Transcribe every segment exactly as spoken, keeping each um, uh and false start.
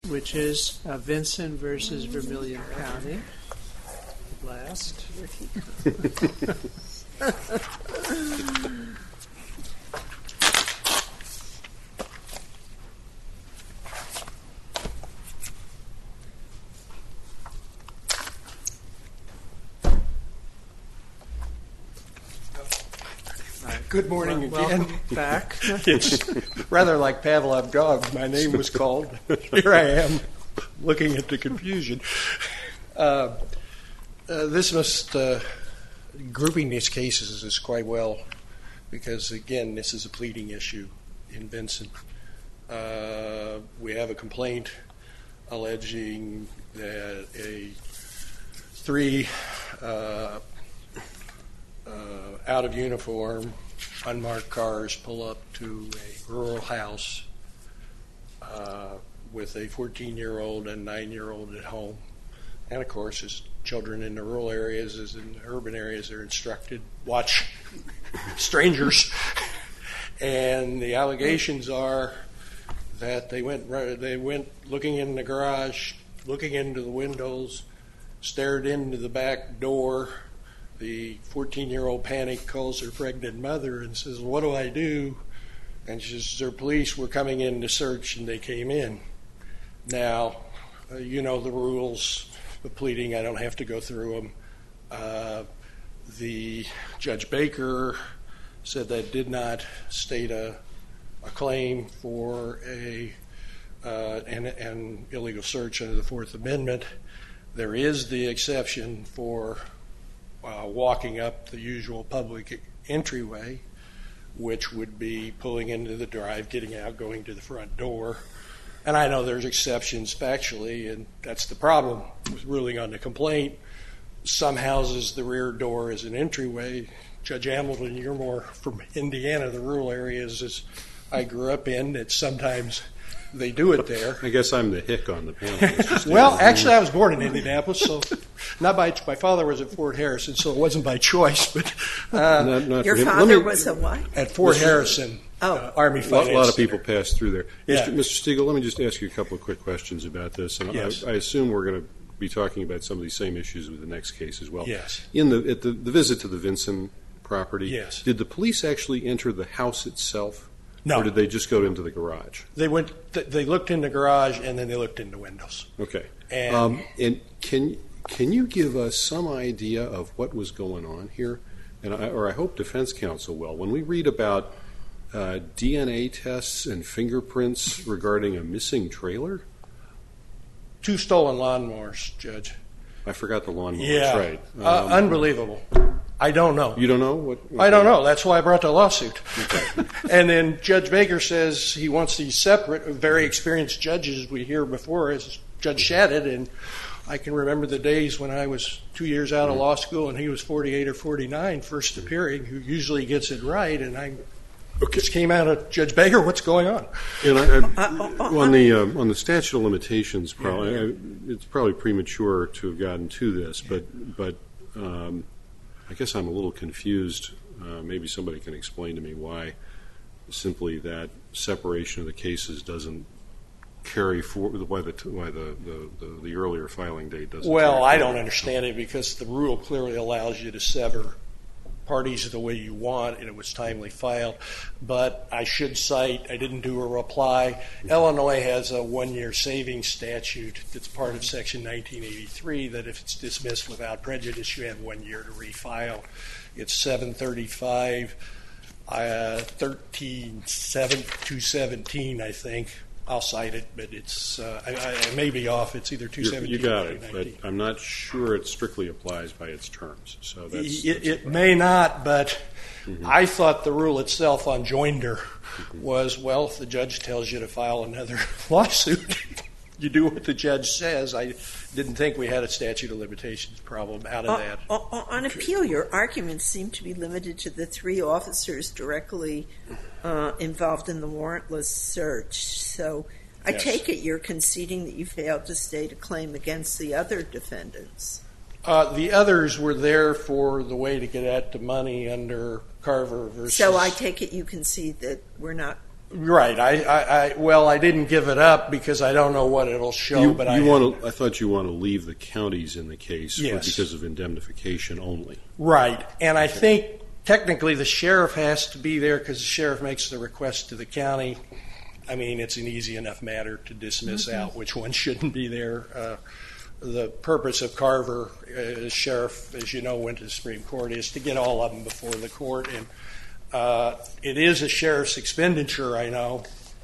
which is uh, Vinson versus Vermilion County. Last. Good morning well, again. Welcome back. It's rather like Pavlov dogs. My name was called. Here I am, looking at the confusion. Uh, uh, this must uh, grouping these cases is quite well, because again, this is a pleading issue in Vinson. Uh, we have a complaint alleging that a three uh, uh, out of uniform, unmarked cars pull up to a rural house uh, with a fourteen-year-old and nine-year-old at home. And of course, as children in the rural areas, as in the urban areas, they're instructed, watch strangers. And the allegations are that they went they went looking in the garage, looking into the windows, stared into the back door. The fourteen-year-old panic calls her pregnant mother and says, "What do I do?" And she says, "Their police were coming in to search, and they came in." Now, uh, you know the rules of pleading. I don't have to go through them. Uh, the Judge Baker said that did not state a, a claim for a uh, an, an illegal search under the Fourth Amendment. There is the exception for Uh, walking up the usual public entryway, which would be pulling into the drive, getting out, going to the front door. And I know there's exceptions factually, and that's the problem with ruling on the complaint. Some houses, the rear door is an entryway. Judge Hamilton, you're more from Indiana, the rural areas as I grew up in. It's sometimes they do it there. I guess I'm the hick on the panel. Well, actually, I was born in Indianapolis, so not by. My father was at Fort Harrison, so it wasn't by choice. But uh, not, not your for him. father me, was a what? At Fort Mister Harrison, oh. uh, Army a lot, Finance a lot of Center. people pass through there. Yeah. Mister Mister Stiegel, let me just ask you a couple of quick questions about this. And Yes. I, I assume we're going to be talking about some of these same issues with the next case as well. Yes. In the at the, the visit to the Vinson property, Yes. did the police actually enter the house itself? No. Or did they just go into the garage? They went. Th- they looked in the garage, and then they looked in the windows. Okay. And, um, and can can you give us some idea of what was going on here? And I, or I hope defense counsel will. When we read about uh, D N A tests and fingerprints regarding a missing trailer, two stolen lawnmowers, Judge. I forgot the lawnmower. Yeah, That's right. Um, uh, unbelievable. I don't know. You don't know what? what I don't know. That's why I brought the lawsuit. Okay. And then Judge Baker says he wants these separate, very experienced judges we hear before, as Judge Shadid. And I can remember the days when I was two years out of law school and he was forty-eight or forty-nine, first appearing, who usually gets it right. And I just came out of Judge Baker, what's going on? And I, I, on the um, on the statute of limitations, probably I, it's probably premature to have gotten to this, but but. Um, I guess I'm a little confused. Uh, maybe somebody can explain to me why simply that separation of the cases doesn't carry forward, why the why the, the, the, the earlier filing date doesn't. Well, I don't understand it because the rule clearly allows you to sever parties the way you want, and it was timely filed. But I should cite, I didn't do a reply. Illinois has a one-year savings statute that's part of Section nineteen eighty-three that if it's dismissed without prejudice, you have one year to refile. It's seven thirty-five, uh, thirteen seven two seventeen, I think. I'll cite it, but it's uh, I, I may be off. It's either two seventeen you got or it, two but nineteen. I'm not sure it strictly applies by its terms. So that's, It, that's it may not, but mm-hmm. I thought the rule itself on joinder mm-hmm. was, well, if the judge tells you to file another lawsuit, you do what the judge says. I didn't think we had a statute of limitations problem out of Uh, that. on, on appeal, your arguments seem to be limited to the three officers directly uh, involved in the warrantless search. So I Yes. take it you're conceding that you failed to state a claim against the other defendants. Uh, the others were there for the way to get at the money under Carver versus... So I take it you concede that we're not Right. I, I, I well, I didn't give it up because I don't know what it'll show. You, but you I want to. I thought you want to leave the counties in the case for- Yes. because of indemnification only. Right, and I think technically the sheriff has to be there because the sheriff makes the request to the county. I mean, it's an easy enough matter to dismiss Mm-hmm. out which one shouldn't be there. Uh, the purpose of Carver, uh, as sheriff, as you know, went to the Supreme Court, is to get all of them before the court. And uh, it is a sheriff's expenditure, I know,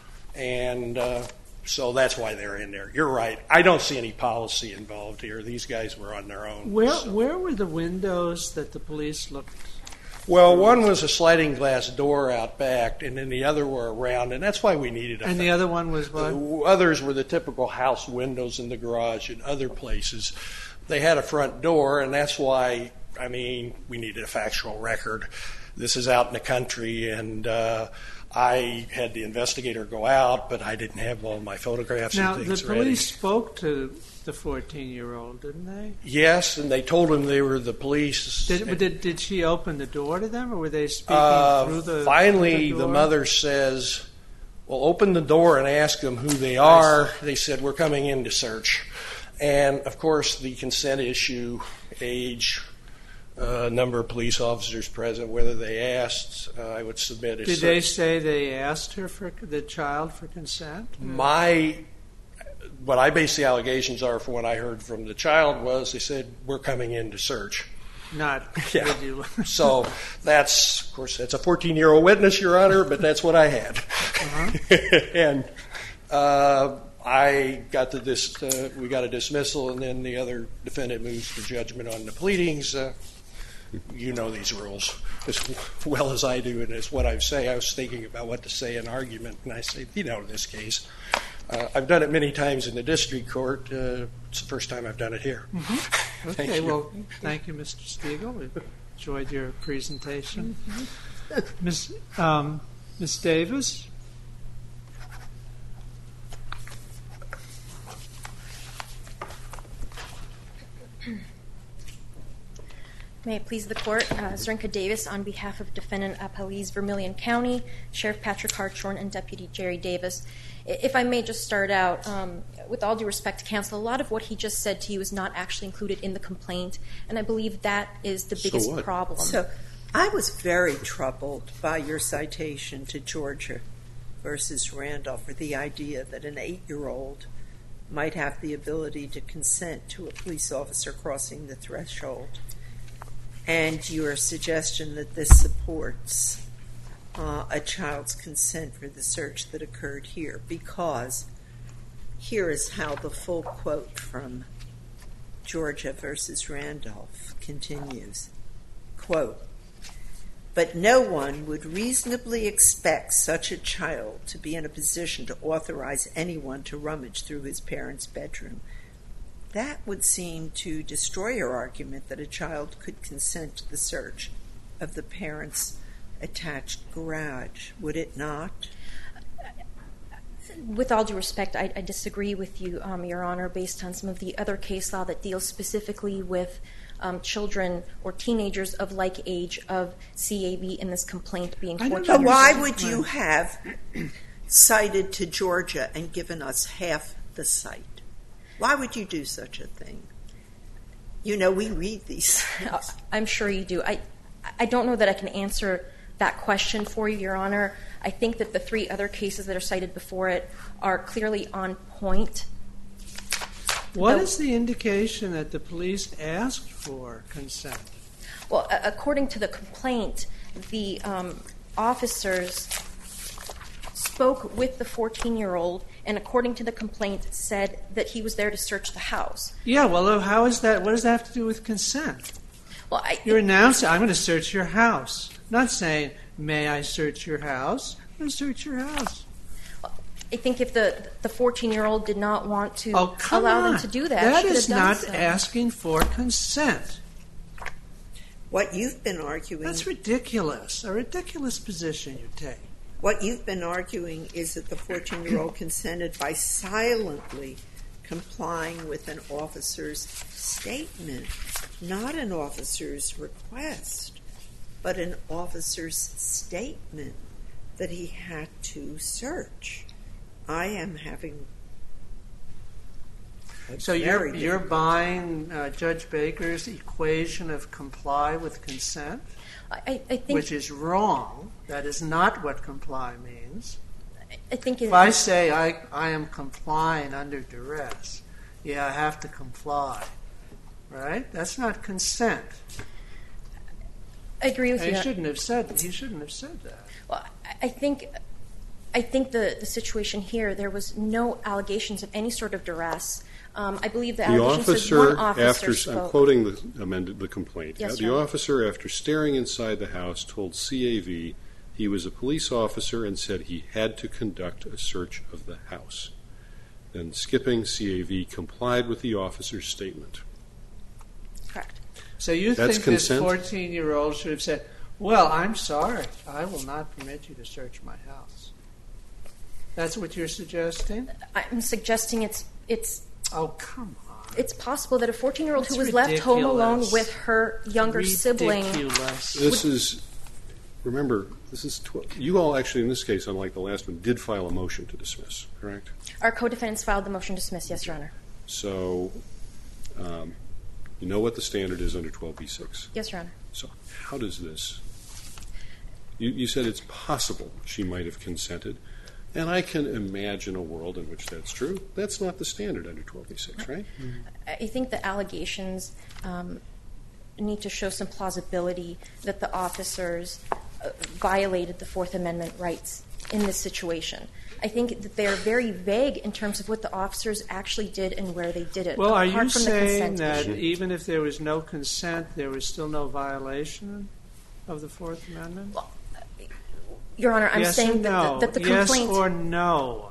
and uh, so that's why they're in there. You're right. I don't see any policy involved here. These guys were on their own. Where so. where were the windows that the police looked? Well, one was a sliding glass door out back, and then the other were around, and that's why we needed a. And the other one was what? Uh, others were the typical house windows in the garage and other places. They had a front door, and that's why, I mean, we needed a factual record. This is out in the country, and uh, I had the investigator go out, but I didn't have all my photographs Now, and the things police ready. spoke to the fourteen-year-old, didn't they? Yes, and they told him they were the police. Did, did, did she open the door to them, or were they speaking Uh, through the finally, through the, the door? mother says, well, open the door and ask them who they are. They said, we're coming in to search. And, of course, the consent issue, age, uh, number of police officers present, whether they asked, uh, I would submit. Did they say they asked her for the child for consent? My, what I base the allegations are from what I heard from the child was they said, we're coming in to search. Not. Yeah. Did you? So that's, of course, that's a fourteen-year-old witness, Your Honor, but that's what I had. Uh-huh. and uh, I got to this, uh, we got a dismissal, and then the other defendant moves for judgment on the pleadings. Uh, you know these rules as well as I do, and it's what I say. I was thinking about what to say in argument, and I say, you know, this case. Uh, I've done it many times in the district court. Uh, it's the first time I've done it here. Mm-hmm. Thank Okay, you. well, thank you, Mister Spiegel. We enjoyed your presentation. Miss um, Miss Davis? May it please the Court, uh, Zrinka Davis on behalf of Defendant Appellees Vermilion County, Sheriff Patrick Hartshorn, and Deputy Jerry Davis. I- If I may just start out, um, with all due respect to counsel, a lot of what he just said to you is not actually included in the complaint, and I believe that is the So biggest what? problem. So I was very troubled by your citation to Georgia versus Randolph for the idea that an eight-year-old might have the ability to consent to a police officer crossing the threshold, and your suggestion that this supports uh, a child's consent for the search that occurred here, because here is how the full quote from Georgia versus Randolph continues. Quote, but no one would reasonably expect such a child to be in a position to authorize anyone to rummage through his parents' bedroom. That would seem to destroy your argument that a child could consent to the search of the parents' attached garage, would it not? With all due respect, I, I disagree with you, um, Your Honor, based on some of the other case law that deals specifically with um, children or teenagers of like age of C A B in this complaint being I don't fourteen But years why old. would you have cited to Georgia and given us half the site? Why would you do such a thing? You know, we read these things. I'm sure you do. I, I don't know that I can answer that question for you, Your Honor. I think that the three other cases that are cited before it are clearly on point. What No. is the indication that the police asked for consent? Well, a- according to the complaint, the um, officers spoke with the fourteen-year-old, and according to the complaint, said that he was there to search the house. Yeah, well, how is that? What does that have to do with consent? Well, I, You're announcing, I'm going to search your house. Not saying, may I search your house? I'm going to search your house. I think if the the fourteen-year-old did not want to Oh, come allow on. them to do that, That should is have done not so. asking for consent. What you've been arguing, That's ridiculous. A ridiculous position you take. what you've been arguing is that the fourteen-year-old consented by silently complying with an officer's statement, not an officer's request, but an officer's statement that he had to search. I am having a So very you're, you're buying uh, Judge Baker's equation of comply with consent, I, I think which is wrong. That is not what comply means. I think in, If I say I, I am complying under duress, yeah, I have to comply, right? That's not consent. I agree with He you. shouldn't have said. He shouldn't have said that. Well, I- I think I think the, the situation here, there was no allegations of any sort of duress. Um, I believe the, The allegations said officer, one officer after spoke. I'm quoting the amended the complaint. Yes, the Your Honor. officer, after staring inside the house, told C A V he was a police officer and said he had to conduct a search of the house. Then, skipping, C A V complied with the officer's statement. Correct. So you That's think consent? this fourteen-year-old should have said, well, I'm sorry. I will not permit you to search my house. That's what you're suggesting? I'm suggesting it's it's Oh, come on. it's possible that a fourteen-year-old who That's was left home alone ridiculous. with her younger sibling. Ridiculous. This is, remember, this is, tw- you all actually, in this case, unlike the last one, did file a motion to dismiss, correct? Our co-defendants filed the motion to dismiss. Yes, Your Honor. So, um, you know what the standard is under twelve B six. Yes, Your Honor. So, how does this, you, you said it's possible she might have consented, and I can imagine a world in which that's true. That's not the standard under twelve B six, right? I think the allegations um, need to show some plausibility that the officers uh, violated the Fourth Amendment rights in this situation. I think that they're very vague in terms of what the officers actually did and where they did it. Well, are apart you from the saying consent that issue. even if there was no consent, there was still no violation of the Fourth Amendment? Well, Your Honor, I'm yes saying or that, no? the, that the yes complaint. or no?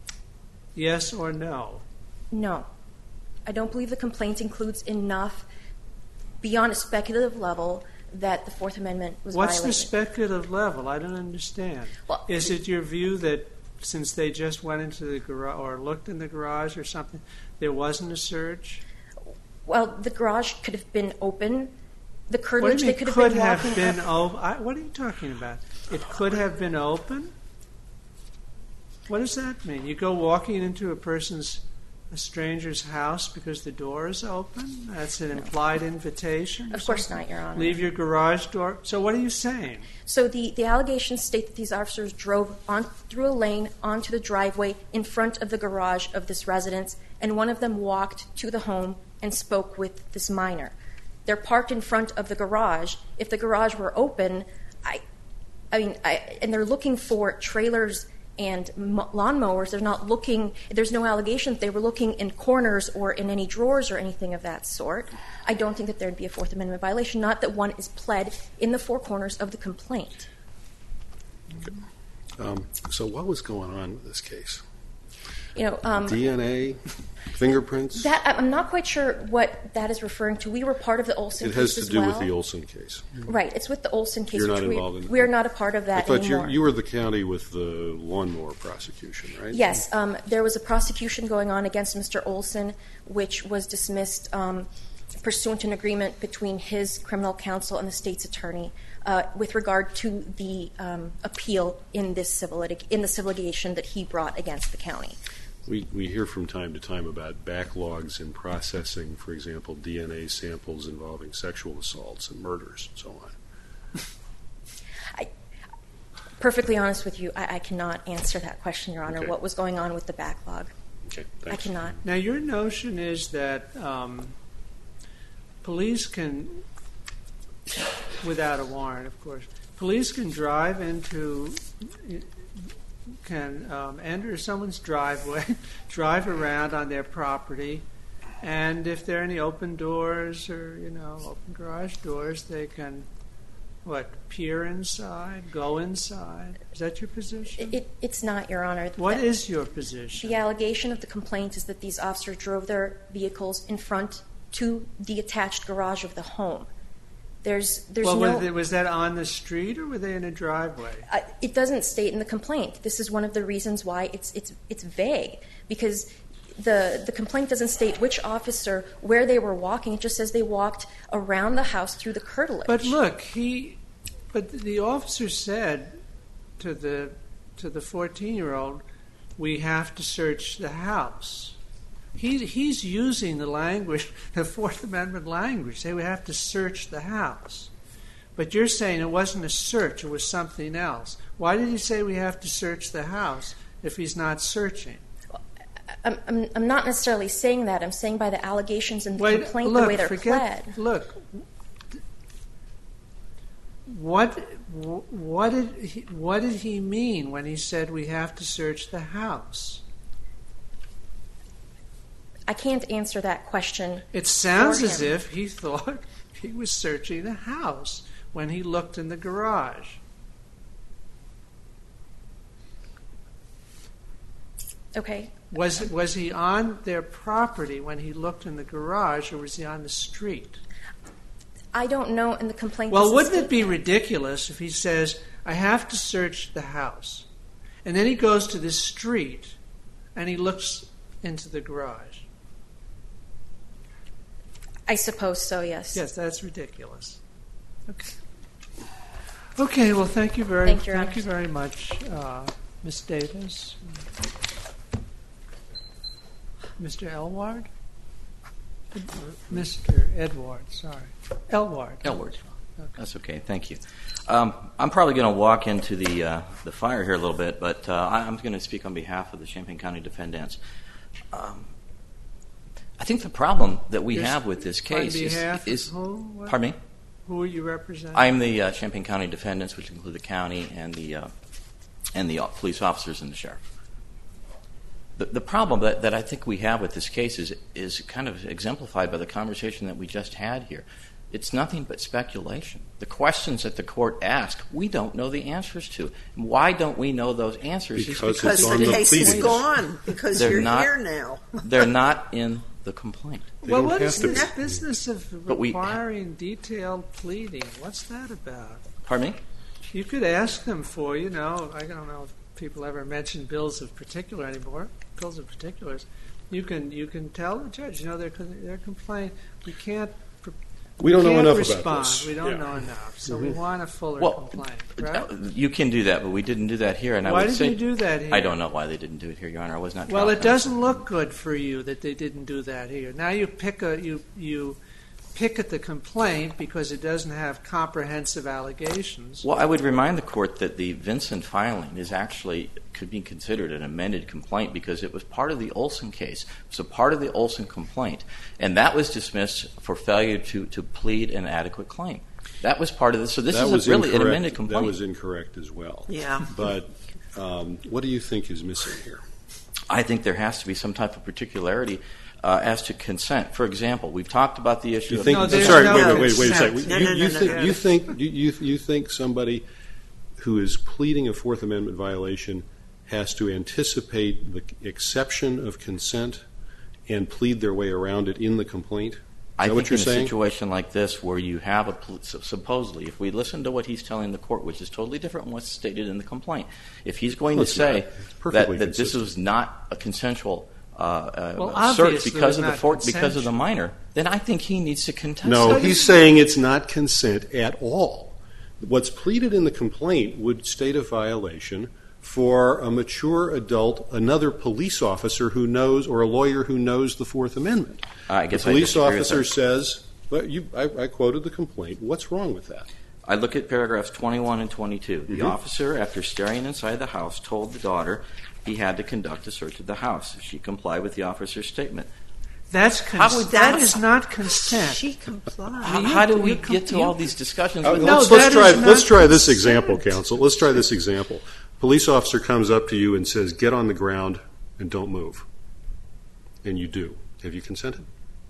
Yes or no? No. I don't believe the complaint includes enough beyond a speculative level that the Fourth Amendment was What's violated. the speculative level? I don't understand. Well, Is it your view that since they just went into the garage or looked in the garage or something, there wasn't a search? Well, the garage could have been open. The What curtilage, do you they mean could have could been have walking been up. open? What are you talking about? It could have been open? What does that mean? You go walking into a person's, a stranger's house because the door is open? That's an implied invitation? or Of course something? not, Your Honor. Leave your garage door. So what are you saying? So the, the allegations state that these officers drove on through a lane onto the driveway in front of the garage of this residence, and one of them walked to the home and spoke with this minor. They're parked in front of the garage. If the garage were open, I, I mean, I, and they're looking for trailers and m- lawnmowers. They're not looking. There's no allegation that they were looking in corners or in any drawers or anything of that sort. I don't think that there'd be a Fourth Amendment violation. Not that one is pled in the four corners of the complaint. Um, so, what was going on with this case? You know, um, D N A, fingerprints. that I'm not quite sure what that is referring to. We were part of the Olson It has case to as do well. with the Olson case. Right, it's with the Olson case. You're not which we, involved in- we are not a part of I that thought anymore. you you were the county with the lawnmower prosecution, right? Yes, um, there was a prosecution going on against Mister Olson, which was dismissed um, pursuant to an agreement between his criminal counsel and the state's attorney uh, with regard to the um, appeal in this civil litig- in the civil litigation that he brought against the county. We we hear from time to time about backlogs in processing, for example, D N A samples involving sexual assaults and murders and so on. I, perfectly honest with you, I, I cannot answer that question, Your Honor. Okay. What was going on with the backlog? Okay, I thanks. cannot. Now, your notion is that um, police can, without a warrant, of course, police can drive into, can um, enter someone's driveway, drive around on their property, and if there are any open doors or, you know, open garage doors, they can, what, peer inside, go inside? Is that your position? It, it, it's not, Your Honor. What That- is your position? The allegation of the complaint is that these officers drove their vehicles in front to the attached garage of the home. There's, there's well, no. was, it- was that on the street or were they in a driveway? Uh, it doesn't state in the complaint. This is one of the reasons why it's it's it's vague, because the the complaint doesn't state which officer, where they were walking. It just says they walked around the house through the curtilage. But look, he, but the officer said to the to the fourteen-year-old, we have to search the house. He, he's using the language, the Fourth Amendment language. Say we have to search the house. But you're saying it wasn't a search, it was something else. Why did he say we have to search the house if he's not searching? I'm, I'm, I'm not necessarily saying that. I'm saying by the allegations in the Wait, complaint, look, the way they're forget, pled. Look, what, what, did he, what did he mean when he said we have to search the house? I can't answer that question. It sounds for as him. if he thought he was searching the house when he looked in the garage. Okay. Was was he on their property when he looked in the garage, or was he on the street? I don't know in the complaint. Well, doesn't wouldn't it state be that. ridiculous if he says, I have to search the house, and then he goes to the street and he looks into the garage? I suppose so, yes. Yes, that's ridiculous. Okay. Okay, well, thank you very, Thank you, Your thank you Honors. very much, uh, Miz Davis. Mister Elward? Mister Edward, sorry. Elward. Elward. Okay. That's okay. Thank you. Um, I'm probably going to walk into the uh, the fire here a little bit, but uh, I'm going to speak on behalf of the Champaign County defendants. Um, I think the problem that we Yes, have with this case on is, behalf is of who? What? pardon me. Who are you representing? I'm the uh, Champaign County defendants, which include the county and the uh, and the uh, police officers and the sheriff. The, the problem that, that I think we have with this case is is kind of exemplified by the conversation that we just had here. It's nothing but speculation. The questions that the court asked, we don't know the answers to. Why don't we know those answers? Because It's Because It's on the the case is pleadings. gone, because They're you're not- here now. they're not in the complaint. They well, don't what have is to this be. business of But we- requiring detailed pleading? What's that about? Pardon me? You could ask them for, you know, I don't know if people ever mention bills of particular anymore, bills of particulars. You can you can tell the judge, you know, their their complaint. We can't. We don't know can't enough respond. about this. We don't Yeah. know enough, so we want a fuller Well, complaint, uh, right? you can do that, but we didn't do that here. And I Why would did say you do that here? I don't know why they didn't do it here, Your Honor. I was not. Well, trial it counsel. doesn't look good for you that they didn't do that here. Now you pick a you you pick at the complaint because it doesn't have comprehensive allegations. Well, I would remind the court that the Vincent filing is actually could be considered an amended complaint because it was part of the Olson case. It was a part of the Olson complaint, and that was dismissed for failure to, to plead an adequate claim. That was part of this. So this That is was a really an incorrect. amended complaint. That was incorrect as well. Yeah. But um, what do you think is missing here? I think there has to be some type of particularity uh, as to consent. For example, we've talked about the issue You of think? No, I'm there's sorry, no wait, wait, wait, wait a consent. second. No, you, no, you no, think no. you think you, you you think somebody who is pleading a Fourth Amendment violation has to anticipate the exception of consent and plead their way around it in the complaint? Is I that think what you're in a saying? situation like this where you have a pol- supposedly, if we listen to what he's telling the court, which is totally different from what's stated in the complaint, if he's going Well, to it's say not. It's that, perfectly that this consistent. was not a consensual uh, uh, Well, search obviously because it of the was for, not because of the consensual. minor, then I think he needs to contest No, it. he's saying it's not consent at all. What's pleaded in the complaint would state a violation for a mature adult, another police officer who knows, or a lawyer who knows the Fourth Amendment. I guess the I police disagree with officer that. says, well, you, I, I quoted the complaint. What's wrong with that? I look at paragraphs twenty-one and twenty-two. The Mhm. officer, after staring inside the house, told the daughter he had to conduct a search of the house. She complied with the officer's statement. That's How cons- would that that- is not consent. She complied. How, you- how do we you com- get to you- all these discussions? Uh, with No, let's that let's try is not let's try this consent. example, counsel. Let's try this example. Police officer comes up to you and says, "Get on the ground and don't move," and you do. Have you consented?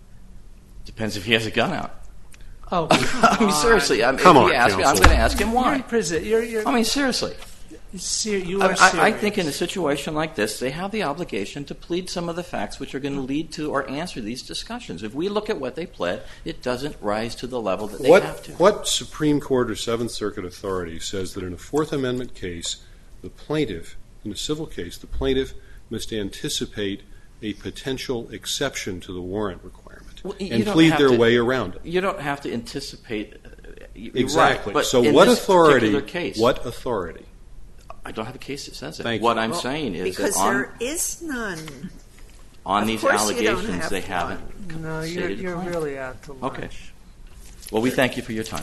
Depends if he has a gun out. Oh, I mean, seriously. I mean, Come if on, he asks me, I'm counsel. going to ask him You're why. in prison. You're, you're, I mean, seriously. ser- you I, are I, serious. I think in a situation like this, they have the obligation to plead some of the facts which are going to lead to or answer these discussions. If we look at what they pled, it doesn't rise to the level that they What have to. what Supreme Court or Seventh Circuit authority says that in a Fourth Amendment case, the plaintiff, in a civil case, the plaintiff must anticipate a potential exception to the warrant requirement Well, you and don't plead have their to- way around it? You don't have to anticipate. uh, you're Exactly. Right, but so in what this authority? particular case, What authority I don't have a case that says it. Thank what you. I'm Well, saying is because that on, there is none. on Of these course you don't allegations, have they one. haven't No, you're, stated a you're claim. really out to lunch. Okay. Well, we thank you for your time.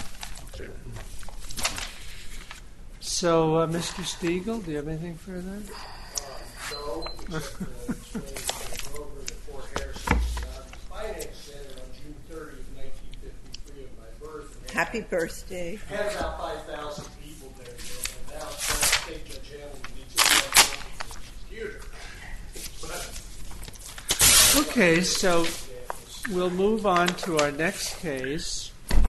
So, uh, Mister Stiegel, do you have anything further? No, except uh, explain uh, over the Fort Harrison. Uh, Finance Center on June thirtieth, nineteen fifty-three, of my birth. And Happy birthday. had about five thousand people there, and now State Judge Hamilton needs to have a computer. Okay, so we'll move on to our next case.